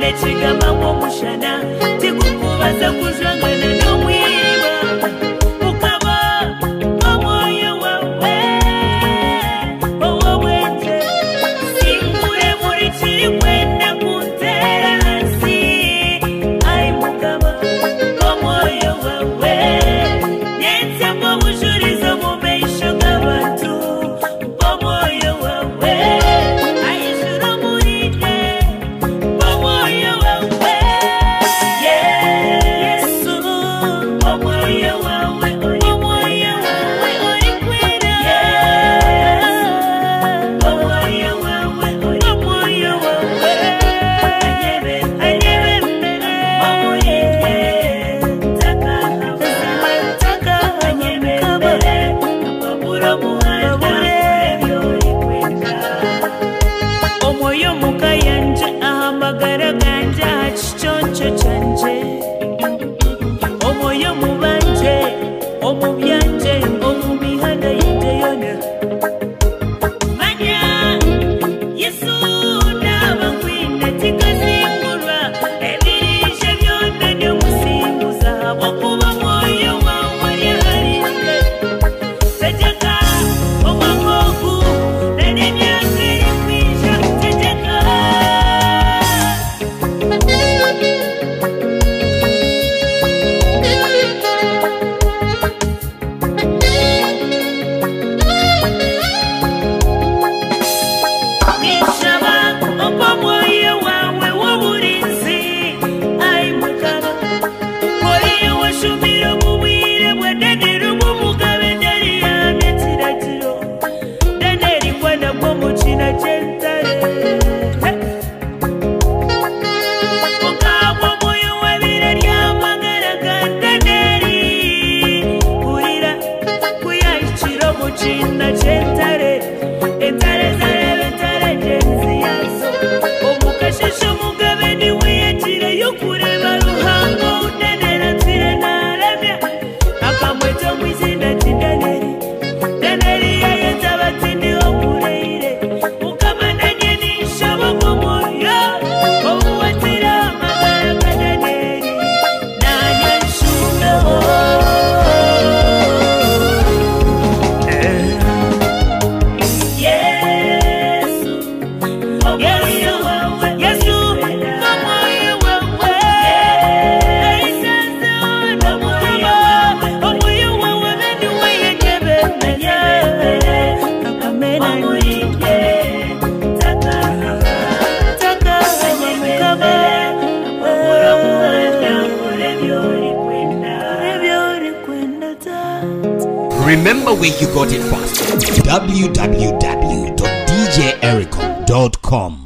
wine chigama mushana tikukubaza kujangana no mwiba ukaba omoyo wawe owenje singure muri chiri kwenda kuntera hasi ai mukaba omoyo wawe nyenze ngo bujurizo mu meisho g'abantu omoyo wawe ayishura murinde omoyo wawe Yesu omoyo wawe uri kwira omoyo wawe uri omoyo wawe anyebe omurinde taka anyebe akabura muhanda uri kwira omoyo mukayanje ahamagara ganja hachichoncho chanje omoyo mubanje omubyanje omumihanda yinde yona manya Yesu nabakwine tikazingurwa ebirije byona nyomusimbuza bokuba moyo wawe yaharinde tegeka omwakoku n'emyaka iri kwija tegeka nishaba omwoyo wawe w'oburinzi ai mukaba moyo washumira mu bwire bw'endenero bw'omugabe ndari yamye kiragiro ndeneri mbwana bwo mu kina ky'entare mukaba omwoyo w'ebire ry'amagara ga ndeneri kurira kuyahikira mu kina ky'entare entare zareba entare ngenzi yazo omukasheshe omugabe niwe yagireyo kureba ruhango undenera ntire naramya akamweta omwizinda ati ndeneri yayenza abatindi omureire mukama nanye ninshaba omwoyo obuwatira amagara ga ndeneri nanye nshumeho Yesu omoyo wawe Yesu omoyo wawe eisanze ono mukama omoyo wawe beni weyekebe menya akamena omurinde taka mukama akubura muhanda nkore byori kwenda ta Remember where you got it from. www.djericom.com